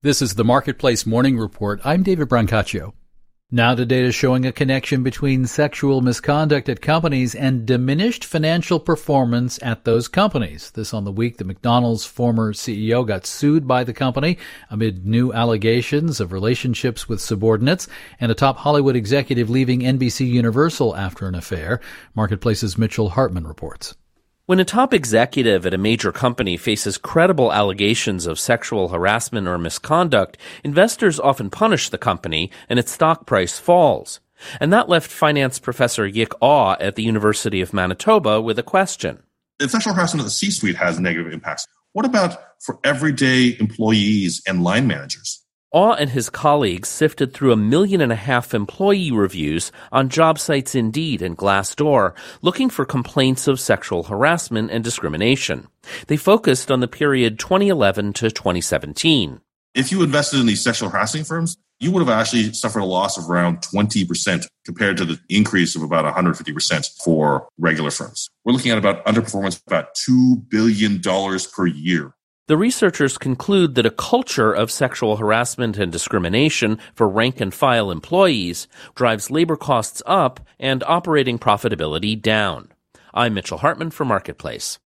This is the Marketplace Morning Report. I'm David Brancaccio. Now the data showing a connection between sexual misconduct at companies and diminished financial performance at those companies. This on the week that McDonald's former CEO got sued by the company amid new allegations of relationships with subordinates, and a top Hollywood executive leaving NBC Universal after an affair. Marketplace's Mitchell Hartman reports. When a top executive at a major company faces credible allegations of sexual harassment or misconduct, investors often punish the company and its stock price falls. And that left finance professor Yik Aw at the University of Manitoba with a question. If sexual harassment at the C-suite has negative impacts, what about for everyday employees and line managers? Aw and his colleagues sifted through 1.5 million employee reviews on job sites Indeed and Glassdoor, looking for complaints of sexual harassment and discrimination. They focused on the period 2011 to 2017. If you invested in these sexual harassing firms, you would have actually suffered a loss of around 20% compared to the increase of about 150% for regular firms. We're looking at about underperformance of about $2 billion per year. The researchers conclude that a culture of sexual harassment and discrimination for rank-and-file employees drives labor costs up and operating profitability down. I'm Mitchell Hartman for Marketplace.